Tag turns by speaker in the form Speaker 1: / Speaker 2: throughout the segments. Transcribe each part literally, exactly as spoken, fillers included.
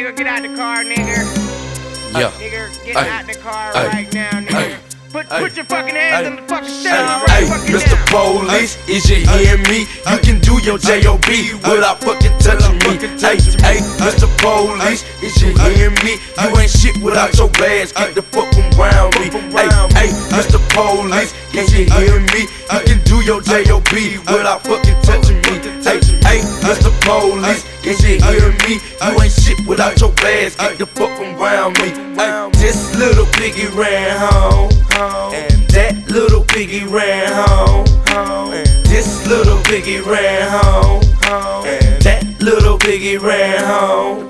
Speaker 1: Nigga, get out the car, nigga.
Speaker 2: Yeah.
Speaker 1: Nigga, get
Speaker 2: Ay.
Speaker 1: out the car
Speaker 2: Ay.
Speaker 1: right now, nigga.
Speaker 2: Ay.
Speaker 1: Put,
Speaker 2: Ay.
Speaker 1: put your fucking hands
Speaker 2: Ay.
Speaker 1: on the fucking steering wheel
Speaker 2: Hey,
Speaker 1: right fucking
Speaker 2: Mister
Speaker 1: now.
Speaker 2: Police, is you hearing me? You can do your J O B without fucking touching me. Hey, hey, Mister Police, is you hearing me? You ain't shit without your glass. Get the fuck from around me. Hey, hey, Mister Police, is you hearing me? You can do your J O B without fucking touching me. Hey, hey, Mister Police, is you hearing me? You ain't shit without your glass. Get the fuck from around me. Hey, this little piggy ran home. And that little piggy ran home. And this little piggy ran home. And that little piggy ran home.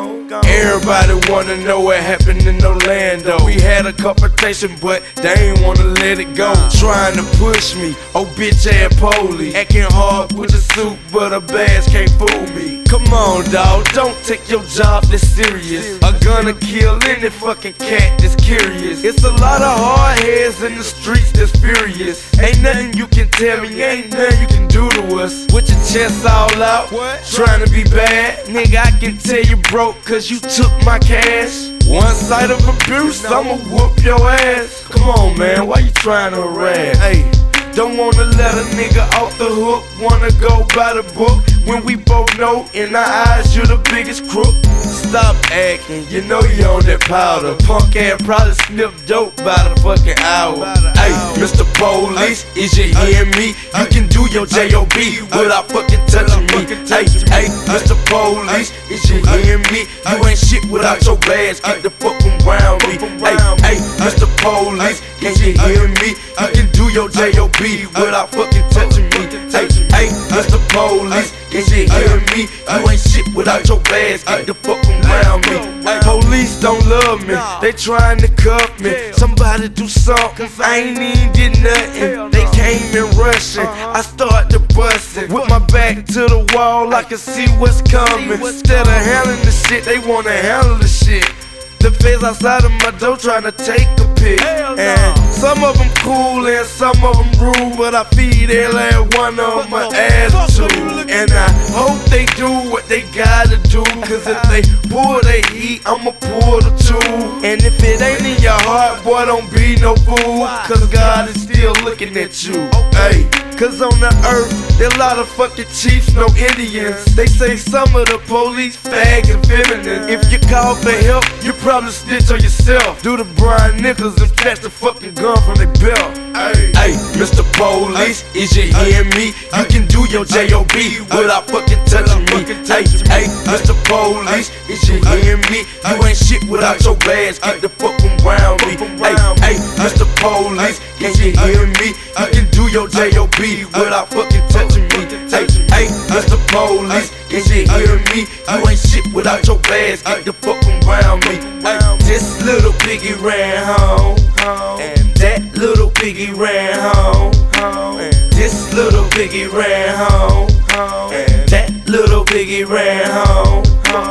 Speaker 2: Everybody wanna know what happened in Orlando. We had a confrontation, but they ain't wanna let it go. Trying to push me, oh bitch ass police. Acting hard with the suit, but a badge can't fool me. Come on, dawg, don't take your job this serious. I'm gonna kill any fucking cat that's curious. It's a lot of hard heads in the streets that's furious. Ain't nothing you can tell me, ain't nothing you can do to us. With your chest all out, trying to be bad. Nigga, I can tell you broke cause you took my cash. One side of abuse, I'ma whoop your ass. Come on, man, why you trying to harass? Hey, don't wanna let a nigga off the hook. Wanna go by the book when we both know in our eyes you're the biggest crook. Stop acting, you know you on that powder. Punk ass probably snip dope by the fucking hour. Hey, Mister Police, is you hearing me? You can do your J O B without fucking touching me. Hey, hey, Mister Police, is you hearing me? You ain't shit without your glass. Get the fuck from around me. Hey, hey, Mister Police, is you hearing me? You can do your J O B without fucking touching me. Hey, hey, Mister Police, is you hearing me? You ain't shit without your glass. Get the fuck from around me. Hey, police don't love me, they trying to cuff me. Somebody do something, I ain't even did nothing. They came in rushing, I started to bustin'. With my back to the wall, I can see what's coming. Instead of handling the shit, they wanna handle the shit. The feds outside of my door trying to take a pic. And some of them cool and some of them rude, but I feed every last one of them an attitude. And I hope they do what they gotta do, cause if they pull they heat, I'ma pull the two. And if it ain't in your heart, boy, don't be no fool, cause God is still looking at you. Hey, cause on the earth, there a lot of fucking chiefs, no Indians. They say some of the police fag and feminine. If you call for help, you probably snitch on yourself. Do the Brian Nichols and fetch the fucking gun from their belt. Hey, hey, Mister Police, is you hearing me? You can do your J O B without fucking touching me. Hey, hey, Mister Police, is you hearing me? You ain't shit without your glass. Get the fuck from around me. Hey, hey, Mister Police, is you hearing me? You can do your J O B without fucking touching me. Hey, hey, Mister Police, is you hearing me? You ain't shit without your glass. Get the fuck from around me. Hey, this little piggy ran home, and that little piggy ran home, and this little piggy ran home, and that little piggy ran home.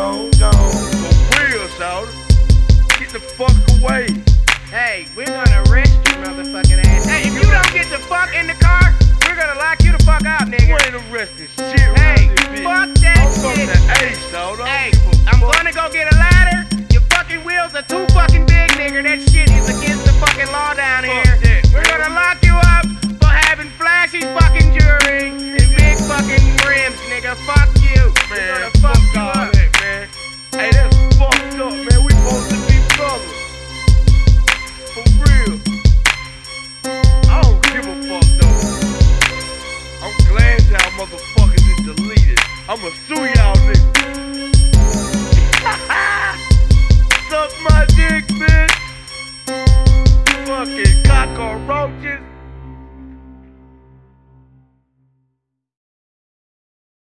Speaker 3: For real, Sauter. Get the fuck away.
Speaker 1: Hey, we're gonna arrest you, motherfucking ass. Hey, if you don't get the fuck in the car, we're gonna lock you the fuck up,
Speaker 3: You
Speaker 1: nigga.
Speaker 3: ain't arrested shit
Speaker 1: Hey,
Speaker 3: right this bitch.
Speaker 1: fuck that
Speaker 3: I'm from
Speaker 1: shit.
Speaker 3: the A, Sauter.
Speaker 1: Hey, I'm gonna go get a ladder. Your fucking wheels are too fucking big, nigga. That shit is against the fucking law down here.
Speaker 3: Fuck that,
Speaker 1: We're
Speaker 3: man.
Speaker 1: gonna lock you up for having flashy fucking jewelry and big fucking rims, nigga. Fuck you. We're
Speaker 3: Man,
Speaker 1: gonna fuck
Speaker 3: fuck
Speaker 1: you
Speaker 3: all
Speaker 1: up.
Speaker 3: that, man. Hey, that's fucked up, man. We supposed to be brothers. For real. I don't give a fuck, though. I'm glad y'all motherfuckers is deleted. I'ma sue y'all niggas.